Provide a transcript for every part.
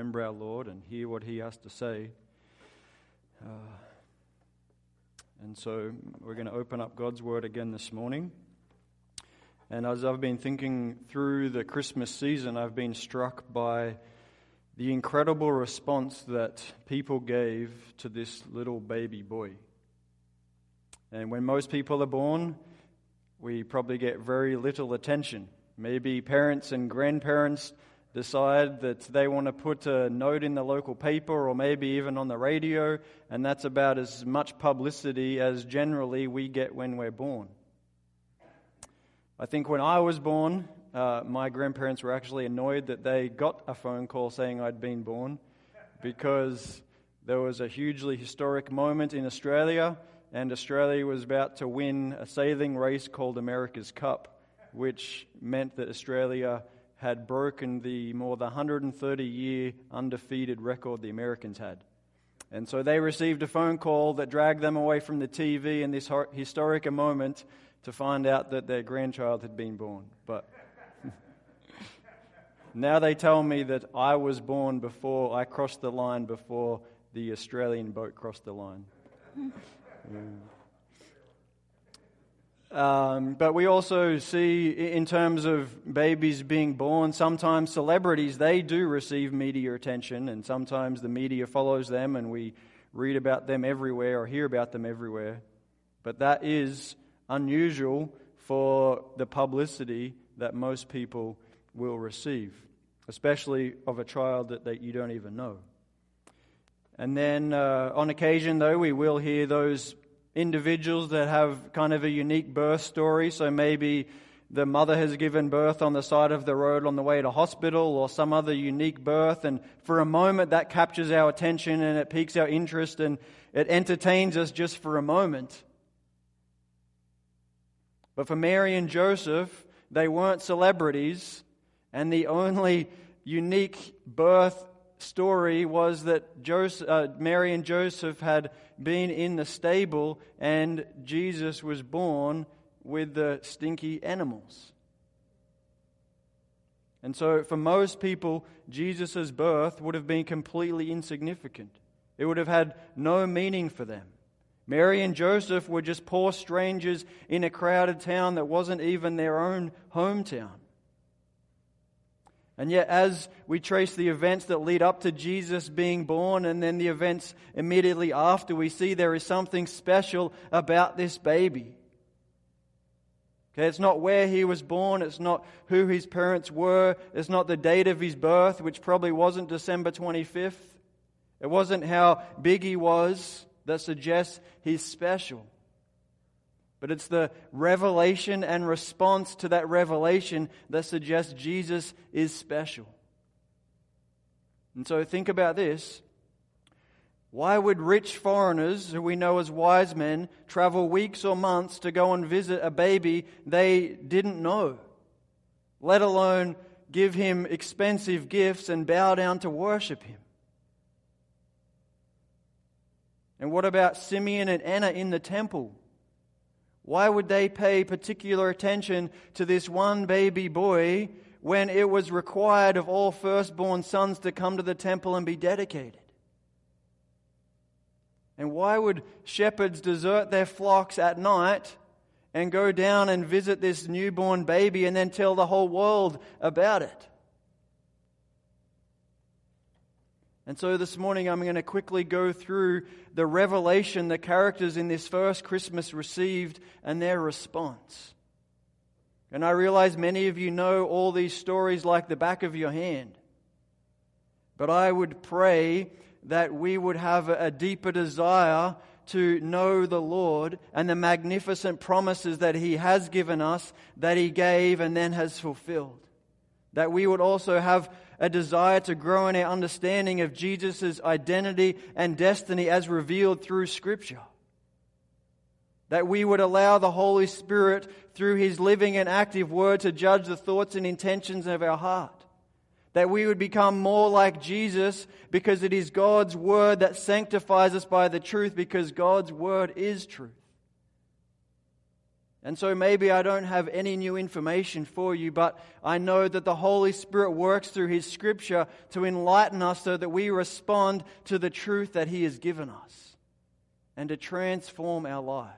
remember our Lord and hear what He has to say. And so we're going to open up God's Word again this morning. And as I've been thinking through the Christmas season, I've been struck by the incredible response that people gave to this little baby boy. And when most people are born, we probably get very little attention. Maybe parents and grandparents decide that they want to put a note in the local paper or maybe even on the radio, and that's about as much publicity as generally we get when we're born. I think when I was born, my grandparents were actually annoyed that they got a phone call saying I'd been born, because there was a hugely historic moment in Australia, and Australia was about to win a sailing race called America's Cup, which meant that Australia had broken the more than 130-year undefeated record the Americans had. And so they received a phone call that dragged them away from the TV in this historic moment to find out that their grandchild had been born. But now they tell me that I was born before I crossed the line, before the Australian boat crossed the line. But we also see, in terms of babies being born, sometimes celebrities, they do receive media attention, and sometimes the media follows them and we read about them everywhere or hear about them everywhere. But that is unusual for the publicity that most people will receive, especially of a child that you don't even know. And then on occasion, though, we will hear those individuals that have kind of a unique birth story. So maybe the mother has given birth on the side of the road on the way to hospital, or some other unique birth, and for a moment that captures our attention and it piques our interest and it entertains us just for a moment. But for Mary and Joseph, they weren't celebrities, and the only unique birth story was that Mary and Joseph had been in the stable and Jesus was born with the stinky animals. And so for most people, Jesus' birth would have been completely insignificant. It would have had no meaning for them. Mary and Joseph were just poor strangers in a crowded town that wasn't even their own hometown. And yet, as we trace the events that lead up to Jesus being born and then the events immediately after, we see there is something special about this baby. Okay, it's not where he was born, it's not who his parents were, it's not the date of his birth, which probably wasn't December 25th. It wasn't how big he was that suggests he's special. But it's the revelation and response to that revelation that suggests Jesus is special. And so think about this. Why would rich foreigners, who we know as wise men, travel weeks or months to go and visit a baby they didn't know, let alone give him expensive gifts and bow down to worship him? And what about Simeon and Anna in the temple? Why would they pay particular attention to this one baby boy when it was required of all firstborn sons to come to the temple and be dedicated? And why would shepherds desert their flocks at night and go down and visit this newborn baby and then tell the whole world about it? And so this morning I'm going to quickly go through the revelation the characters in this first Christmas received and their response. And I realize many of you know all these stories like the back of your hand. But I would pray that we would have a deeper desire to know the Lord and the magnificent promises that He has given us, that He gave and then has fulfilled. That we would also have a desire to grow in our understanding of Jesus' identity and destiny as revealed through Scripture. That we would allow the Holy Spirit through His living and active Word to judge the thoughts and intentions of our heart. That we would become more like Jesus because it is God's Word that sanctifies us by the truth, because God's Word is truth. And so maybe I don't have any new information for you, but I know that the Holy Spirit works through His Scripture to enlighten us so that we respond to the truth that He has given us and to transform our lives.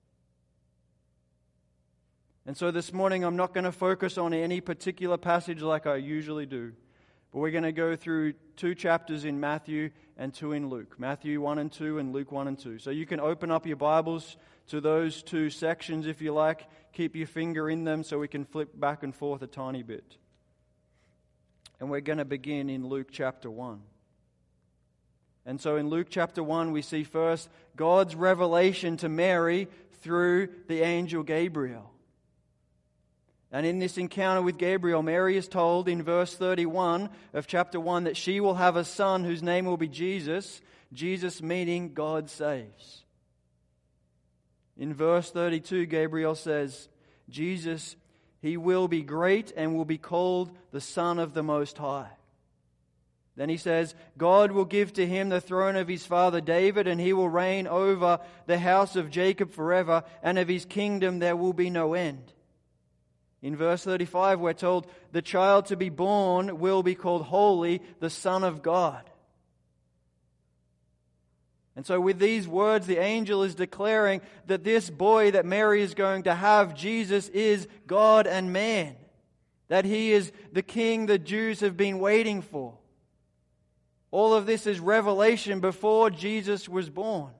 And so this morning I'm not going to focus on any particular passage like I usually do, but we're going to go through 2 chapters in Matthew and 2 in Luke. Matthew 1 and 2 and Luke 1 and 2. So you can open up your Bibles to those 2 sections if you like. Keep your finger in them so we can flip back and forth a tiny bit. And we're going to begin in Luke chapter 1. And so in Luke chapter 1 we see first God's revelation to Mary through the angel Gabriel. And in this encounter with Gabriel, Mary is told in verse 31 of chapter 1 that she will have a son whose name will be Jesus, Jesus meaning God saves. In verse 32, Gabriel says, Jesus, He will be great and will be called the Son of the Most High. Then he says, God will give to him the throne of his father David, and he will reign over the house of Jacob forever, and of his kingdom there will be no end. In verse 35, we're told, the child to be born will be called Holy, the Son of God. And so with these words, the angel is declaring that this boy that Mary is going to have, Jesus, is God and man. That He is the King the Jews have been waiting for. All of this is revelation before Jesus was born.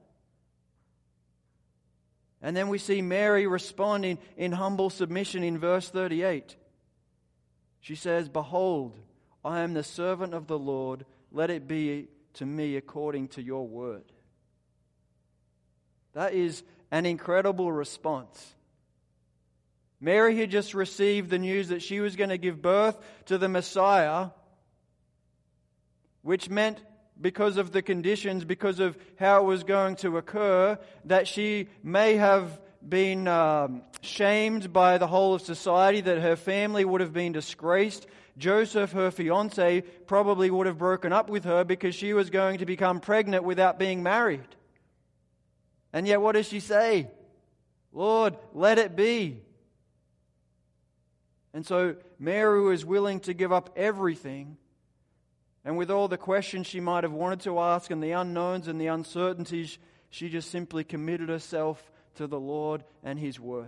And then we see Mary responding in humble submission in verse 38. She says, Behold, I am the servant of the Lord. Let it be to me according to your word. That is an incredible response. Mary had just received the news that she was going to give birth to the Messiah, which meant, because of the conditions, because of how it was going to occur, that she may have been shamed by the whole of society, that her family would have been disgraced. Joseph, her fiancé, probably would have broken up with her because she was going to become pregnant without being married. And yet what does she say? Lord, let it be. And so Mary was willing to give up everything. And with all the questions she might have wanted to ask and the unknowns and the uncertainties, she just simply committed herself to the Lord and His word.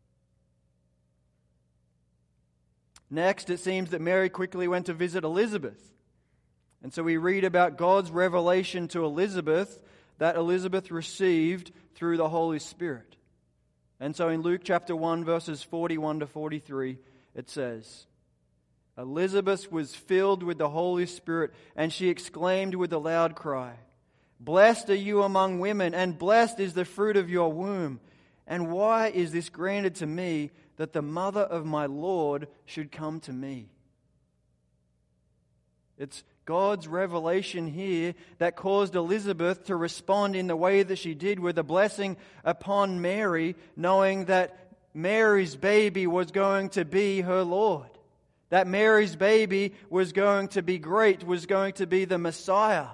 Next, it seems that Mary quickly went to visit Elizabeth. And so we read about God's revelation to Elizabeth that Elizabeth received through the Holy Spirit. And so in Luke chapter 1, verses 41 to 43, it says, Elizabeth was filled with the Holy Spirit, and she exclaimed with a loud cry, Blessed are you among women, and blessed is the fruit of your womb. And why is this granted to me, that the mother of my Lord should come to me? It's God's revelation here that caused Elizabeth to respond in the way that she did, with a blessing upon Mary, knowing that Mary's baby was going to be her Lord. That Mary's baby was going to be great, was going to be the Messiah.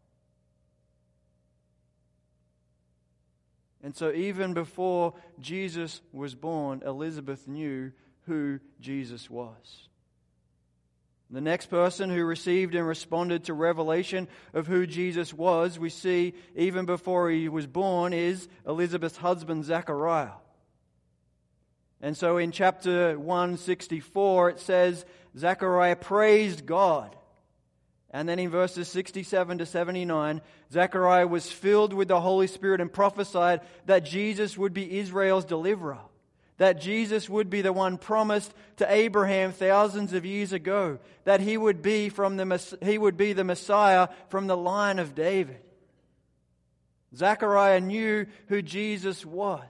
And so even before Jesus was born, Elizabeth knew who Jesus was. The next person who received and responded to revelation of who Jesus was, we see even before he was born, is Elizabeth's husband, Zechariah. And so in chapter 164, it says, Zechariah praised God. And then in verses 67 to 79, Zechariah was filled with the Holy Spirit and prophesied that Jesus would be Israel's deliverer. That Jesus would be the one promised to Abraham thousands of years ago. That he would be the Messiah from the line of David. Zechariah knew who Jesus was.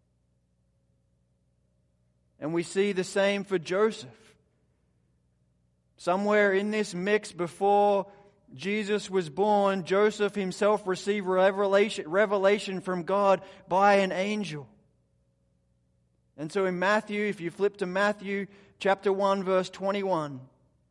And we see the same for Joseph. Somewhere in this mix before Jesus was born, Joseph himself received revelation from God by an angel. And so in Matthew, if you flip to Matthew chapter 1, verse 21,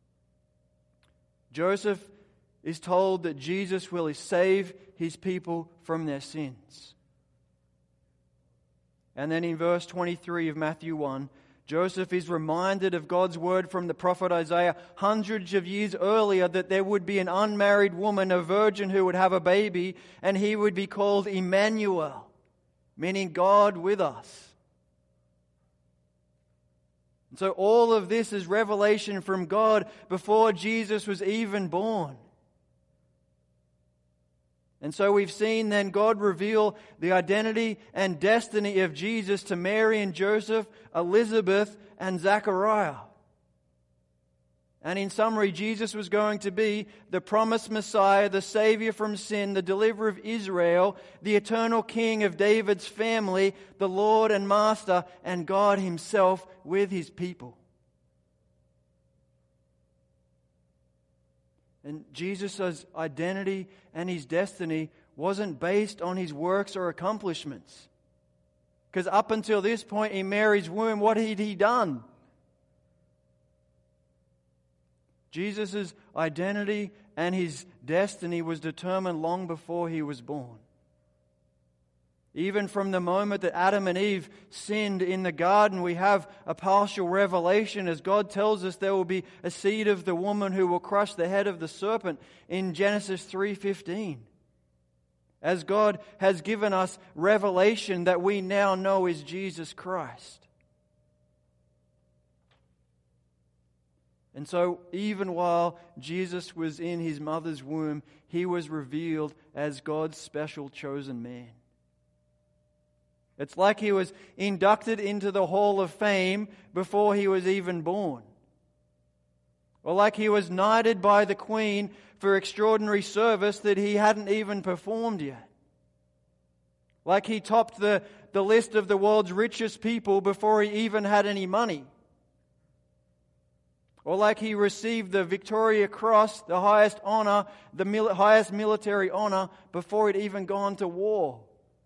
Joseph is told that Jesus will save his people from their sins. And then in verse 23 of Matthew 1, Joseph is reminded of God's word from the prophet Isaiah hundreds of years earlier that there would be an unmarried woman, a virgin, who would have a baby, and he would be called Emmanuel, meaning God with us. And so all of this is revelation from God before Jesus was even born. And so we've seen then God reveal the identity and destiny of Jesus to Mary and Joseph, Elizabeth and Zachariah. And in summary, Jesus was going to be the promised Messiah, the Savior from sin, the deliverer of Israel, the eternal King of David's family, the Lord and Master, and God Himself with His people. And Jesus' identity and His destiny wasn't based on His works or accomplishments. Because up until this point in Mary's womb, what had He done? Jesus' identity and His destiny was determined long before He was born. Even from the moment that Adam and Eve sinned in the garden, we have a partial revelation as God tells us there will be a seed of the woman who will crush the head of the serpent in Genesis 3:15. As God has given us revelation that we now know is Jesus Christ. And so even while Jesus was in His mother's womb, He was revealed as God's special chosen man. It's like He was inducted into the Hall of Fame before He was even born. Or like He was knighted by the Queen for extraordinary service that He hadn't even performed yet. Like He topped the list of the world's richest people before He even had any money. Or like He received the Victoria Cross, the highest honor, the highest military honor, before He'd even gone to war.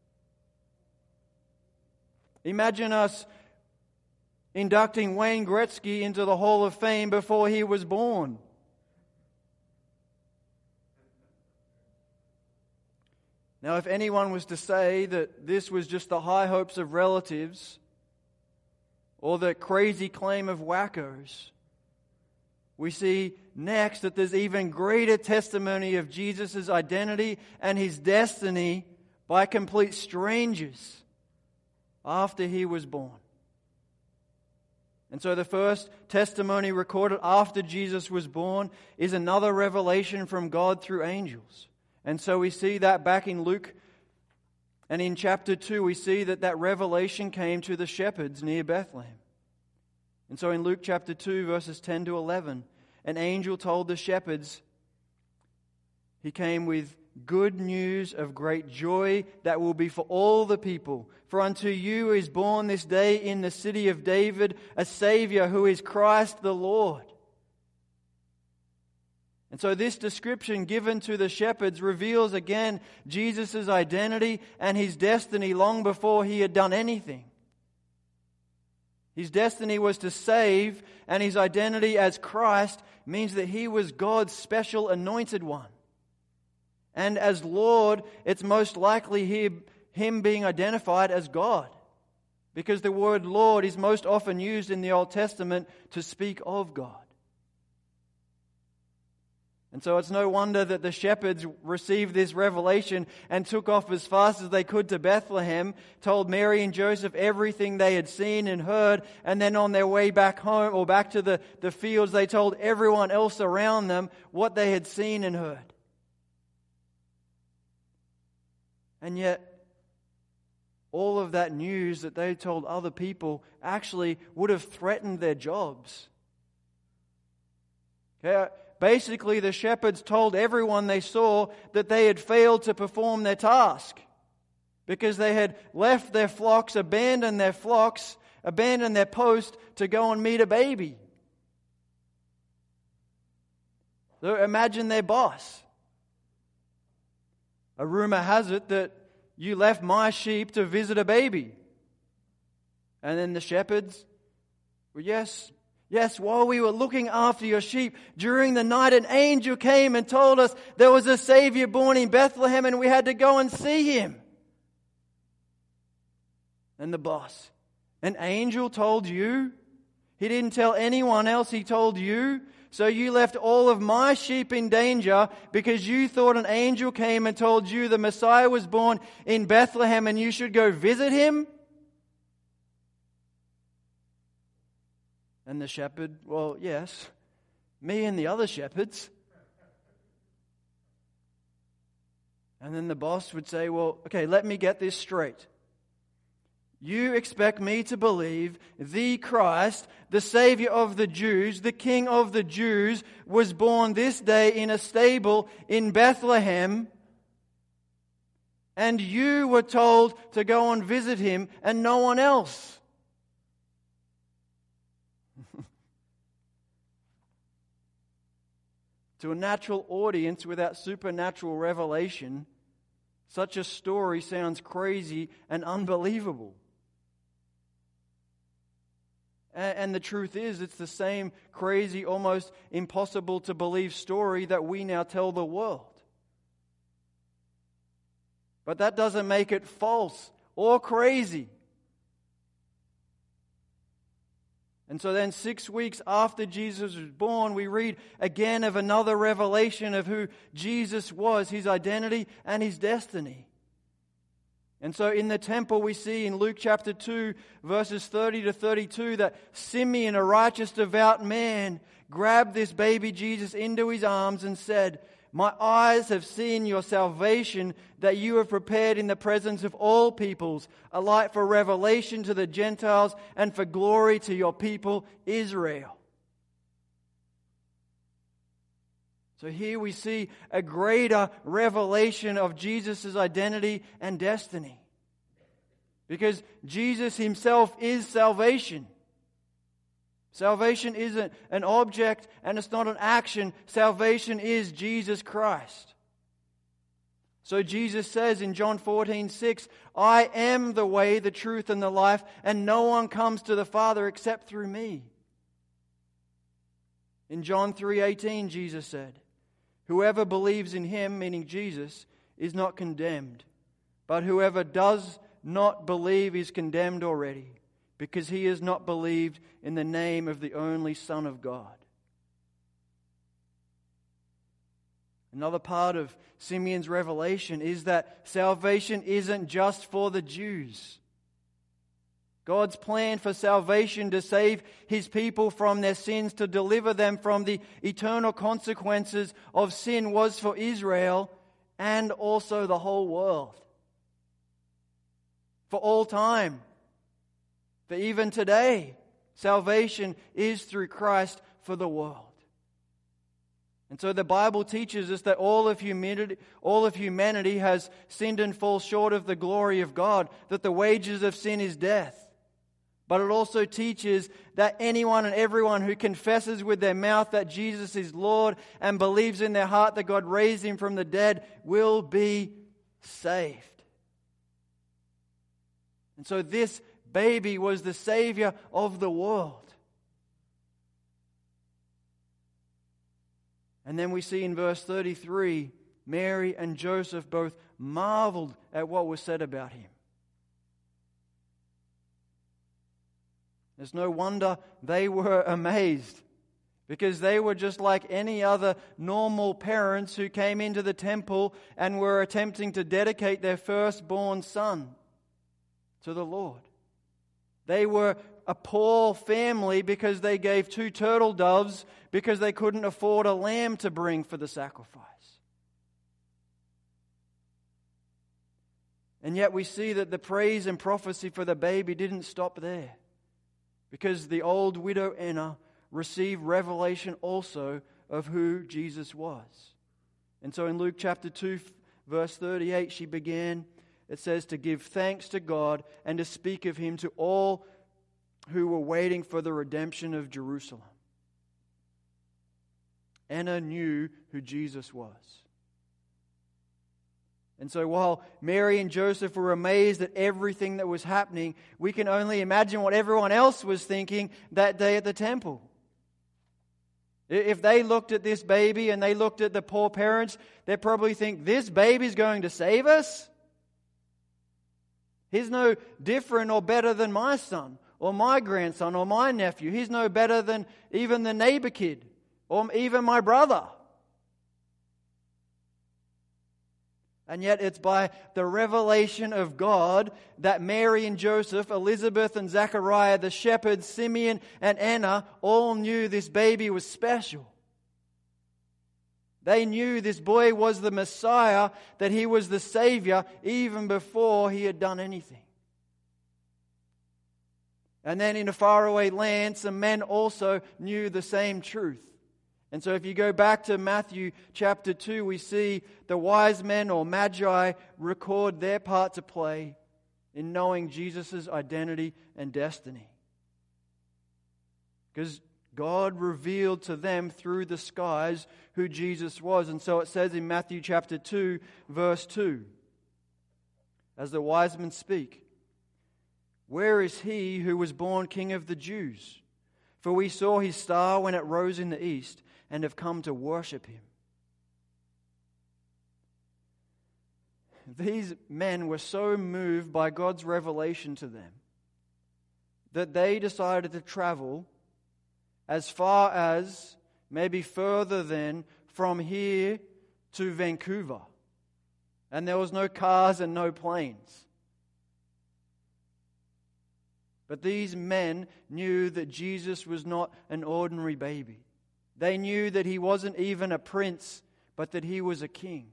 Imagine us inducting Wayne Gretzky into the Hall of Fame before he was born. Now, if anyone was to say that this was just the high hopes of relatives or the crazy claim of wackos, we see next that there's even greater testimony of Jesus' identity and His destiny by complete strangers after He was born. And so the first testimony recorded after Jesus was born is another revelation from God through angels. And so we see that back in Luke, and in chapter 2 we see that revelation came to the shepherds near Bethlehem. And so in Luke chapter 2 verses 10 to 11, an angel told the shepherds, He came with good news of great joy that will be for all the people. For unto you is born this day in the city of David a Savior who is Christ the Lord. And so this description given to the shepherds reveals again Jesus' identity and His destiny long before He had done anything. His destiny was to save, and His identity as Christ means that He was God's special anointed one. And as Lord, it's most likely Him being identified as God, because the word Lord is most often used in the Old Testament to speak of God. And so it's no wonder that the shepherds received this revelation and took off as fast as they could to Bethlehem, told Mary and Joseph everything they had seen and heard, and then on their way back home or back to the fields, they told everyone else around them what they had seen and heard. And yet, all of that news that they told other people actually would have threatened their jobs. Okay? Basically, the shepherds told everyone they saw that they had failed to perform their task because they had left their flocks, abandoned their post to go and meet a baby. So imagine their boss. A rumor has it that you left my sheep to visit a baby. And then the shepherds, well, yes, while we were looking after your sheep during the night, an angel came and told us there was a Savior born in Bethlehem and we had to go and see Him. And the boss, an angel told you? He didn't tell anyone else, he told you? So you left all of my sheep in danger because you thought an angel came and told you the Messiah was born in Bethlehem and you should go visit him? And the shepherd, well, yes, me and the other shepherds. And then the boss would say, well, okay, let me get this straight. You expect me to believe the Christ, the Savior of the Jews, the King of the Jews, was born this day in a stable in Bethlehem, and you were told to go and visit him and no one else? To a natural audience without supernatural revelation, such a story sounds crazy and unbelievable. And the truth is, it's the same crazy, almost impossible to believe story that we now tell the world. But that doesn't make it false or crazy. And so then 6 weeks after Jesus was born, we read again of another revelation of who Jesus was, his identity and his destiny. And so in the temple we see in Luke chapter 2, verses 30 to 32, that Simeon, a righteous, devout man, grabbed this baby Jesus into his arms and said, "My eyes have seen your salvation that you have prepared in the presence of all peoples, a light for revelation to the Gentiles and for glory to your people Israel." So here we see a greater revelation of Jesus' identity and destiny. Because Jesus himself is salvation. Salvation isn't an object and it's not an action. Salvation is Jesus Christ. So Jesus says in John 14:6, "I am the way, the truth, and the life, and no one comes to the Father except through me." In John 3:18, Jesus said, "Whoever believes in him," meaning Jesus, "is not condemned. But whoever does not believe is condemned already, because he has not believed in the name of the only Son of God." Another part of Simeon's revelation is that salvation isn't just for the Jews. God's plan for salvation to save his people from their sins, to deliver them from the eternal consequences of sin, was for Israel and also the whole world. For all time. For even today, salvation is through Christ for the world. And so the Bible teaches us that all of humanity has sinned and falls short of the glory of God, that the wages of sin is death. But it also teaches that anyone and everyone who confesses with their mouth that Jesus is Lord and believes in their heart that God raised him from the dead will be saved. And so this baby was the Savior of the world. And then we see in verse 33, Mary and Joseph both marveled at what was said about him. It's no wonder they were amazed, because they were just like any other normal parents who came into the temple and were attempting to dedicate their firstborn son to the Lord. They were a poor family because they gave 2 turtle doves because they couldn't afford a lamb to bring for the sacrifice. And yet we see that the praise and prophecy for the baby didn't stop there, because the old widow Anna received revelation also of who Jesus was. And so in Luke chapter 2, verse 38, she began, it says, to give thanks to God and to speak of him to all who were waiting for the redemption of Jerusalem. Anna knew who Jesus was. And so while Mary and Joseph were amazed at everything that was happening, we can only imagine what everyone else was thinking that day at the temple. If they looked at this baby and they looked at the poor parents, they'd probably think, this baby's going to save us? He's no different or better than my son or my grandson or my nephew. He's no better than even the neighbor kid or even my brother. And yet it's by the revelation of God that Mary and Joseph, Elizabeth and Zechariah, the shepherds, Simeon and Anna all knew this baby was special. They knew this boy was the Messiah, that he was the Savior, even before he had done anything. And then in a faraway land, some men also knew the same truth. And so if you go back to Matthew chapter 2, we see the wise men or magi record their part to play in knowing Jesus' identity and destiny. Because God revealed to them through the skies who Jesus was. And so it says in Matthew chapter 2, verse 2, as the wise men speak, "Where is he who was born King of the Jews? For we saw his star when it rose in the east, and have come to worship him." These men were so moved by God's revelation to them that they decided to travel as far as, maybe further than, from here to Vancouver. And there was no cars and no planes. But these men knew that Jesus was not an ordinary baby. They knew that he wasn't even a prince, but that he was a king.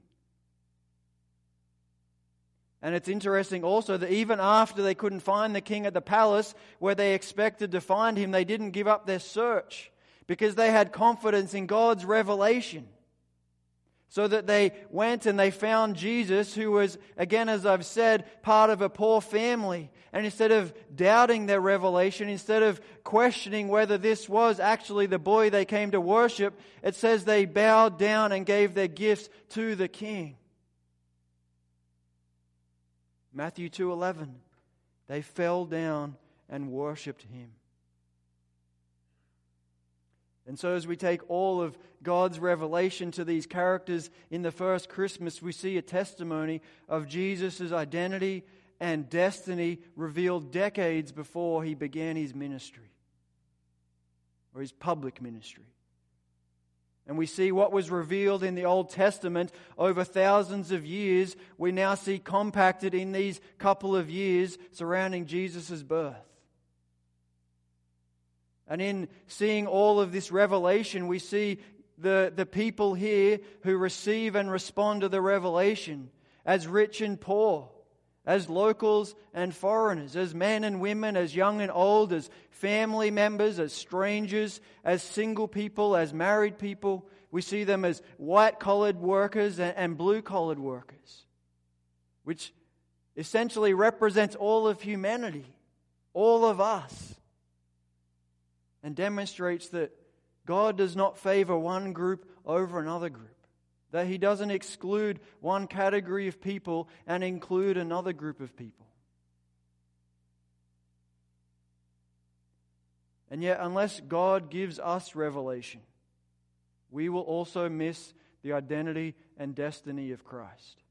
And it's interesting also that even after they couldn't find the king at the palace where they expected to find him, they didn't give up their search because they had confidence in God's revelation. So that they went and they found Jesus, who was, again, as I've said, part of a poor family. And instead of doubting their revelation, instead of questioning whether this was actually the boy they came to worship, it says they bowed down and gave their gifts to the king. Matthew 2:11, they fell down and worshipped him. And so as we take all of God's revelation to these characters in the first Christmas, we see a testimony of Jesus' identity and destiny revealed decades before he began his ministry, or his public ministry. And we see what was revealed in the Old Testament over thousands of years, we now see compacted in these couple of years surrounding Jesus' birth. And in seeing all of this revelation, we see the people here who receive and respond to the revelation as rich and poor, as locals and foreigners, as men and women, as young and old, as family members, as strangers, as single people, as married people. We see them as white-collared workers and blue-collared workers, which essentially represents all of humanity, all of us. And demonstrates that God does not favor one group over another group. That he doesn't exclude one category of people and include another group of people. And yet, unless God gives us revelation, we will also miss the identity and destiny of Christ.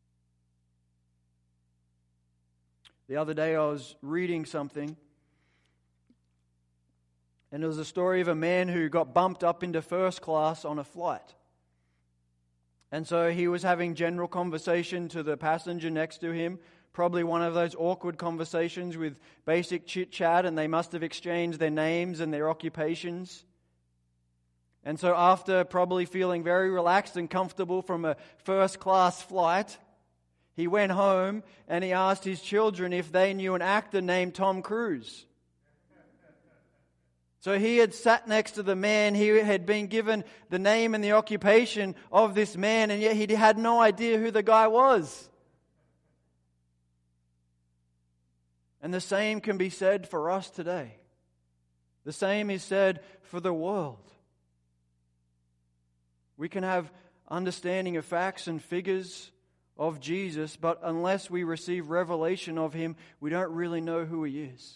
The other day I was reading something, and it was a story of a man who got bumped up into first class on a flight. And so he was having general conversation to the passenger next to him, probably one of those awkward conversations with basic chit-chat, and they must have exchanged their names and their occupations. And so after probably feeling very relaxed and comfortable from a first-class flight, he went home and he asked his children if they knew an actor named Tom Cruise. So he had sat next to the man, he had been given the name and the occupation of this man, and yet he had no idea who the guy was. And the same can be said for us today. The same is said for the world. We can have understanding of facts and figures of Jesus, but unless we receive revelation of him, we don't really know who he is.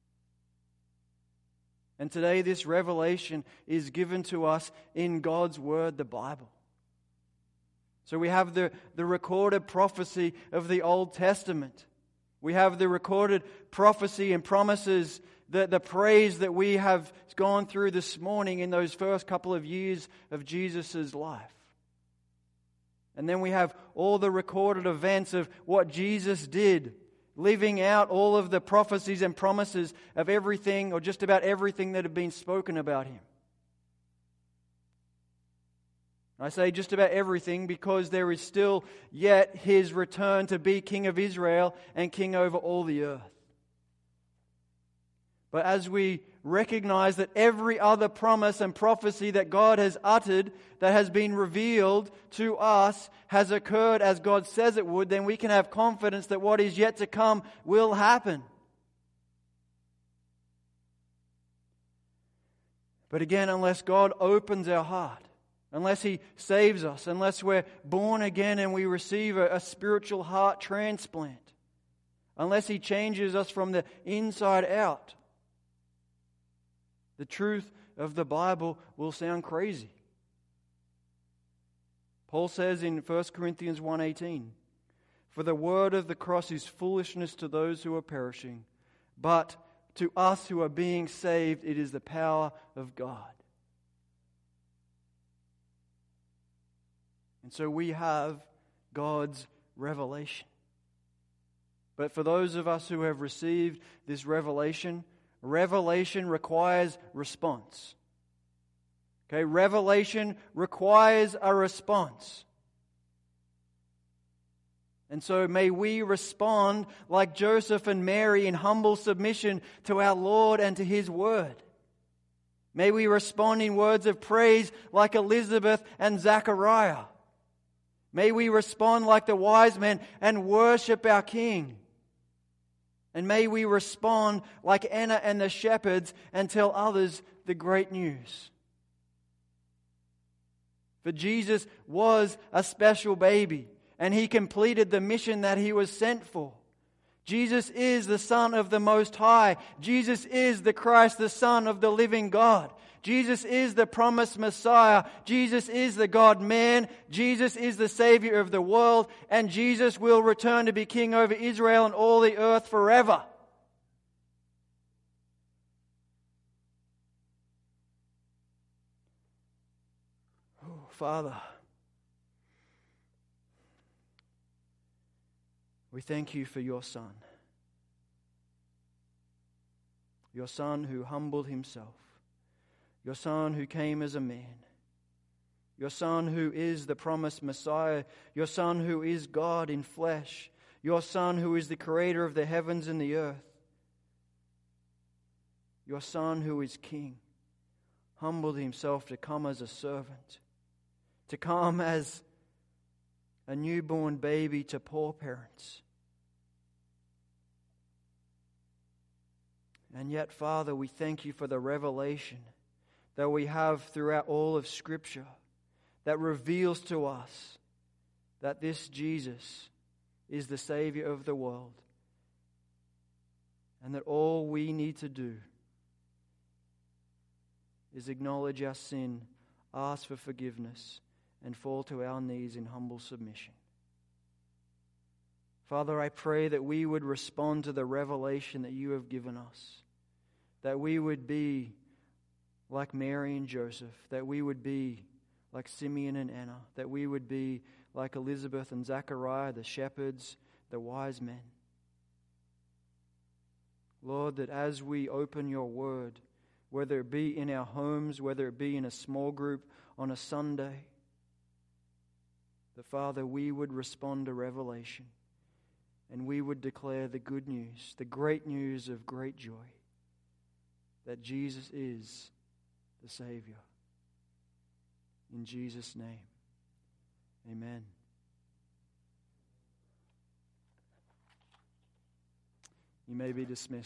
And today this revelation is given to us in God's Word, the Bible. So we have the recorded prophecy of the Old Testament, We have the recorded prophecy and promises, the praise that we have gone through this morning in those first couple of years of Jesus' life. And then we have all the recorded events of what Jesus did, living out all of the prophecies and promises of everything, or just about everything that had been spoken about Him. I say just about everything because there is still yet His return to be King of Israel and King over all the earth. But as we recognize that every other promise and prophecy that God has uttered, that has been revealed to us, has occurred as God says it would, then we can have confidence that what is yet to come will happen. But again, unless God opens our heart, unless He saves us, unless we're born again and we receive a spiritual heart transplant, unless He changes us from the inside out, the truth of the Bible will sound crazy. Paul says in 1 Corinthians 1:18, "For the word of the cross is foolishness to those who are perishing, but to us who are being saved, it is the power of God." And so we have God's revelation. But for those of us who have received this revelation, revelation requires response. Okay, revelation requires a response. And so may we respond like Joseph and Mary in humble submission to our Lord and to His word. May we respond in words of praise like Elizabeth and Zachariah. May we respond like the wise men and worship our King. And may we respond like Anna and the shepherds and tell others the great news. For Jesus was a special baby, and He completed the mission that He was sent for. Jesus is the Son of the Most High. Jesus is the Christ, the Son of the living God. Jesus is the promised Messiah. Jesus is the God-man. Jesus is the Savior of the world. And Jesus will return to be King over Israel and all the earth forever. Oh, Father, we thank You for Your Son. Your Son who humbled Himself. Your Son who came as a man. Your Son who is the promised Messiah. Your Son who is God in flesh. Your Son who is the creator of the heavens and the earth. Your Son who is King. Humbled Himself to come as a servant. To come as a newborn baby to poor parents. And yet, Father, we thank You for the revelation that we have throughout all of Scripture that reveals to us that this Jesus is the Savior of the world, and that all we need to do is acknowledge our sin, ask for forgiveness, and fall to our knees in humble submission. Father, I pray that we would respond to the revelation that You have given us, that we would be like Mary and Joseph, that we would be like Simeon and Anna, that we would be like Elizabeth and Zachariah, the shepherds, the wise men. Lord, that as we open Your word, whether it be in our homes, whether it be in a small group on a Sunday, that, Father, we would respond to revelation and we would declare the good news, the great news of great joy, that Jesus is the Savior. In Jesus' name, amen. You may be dismissed.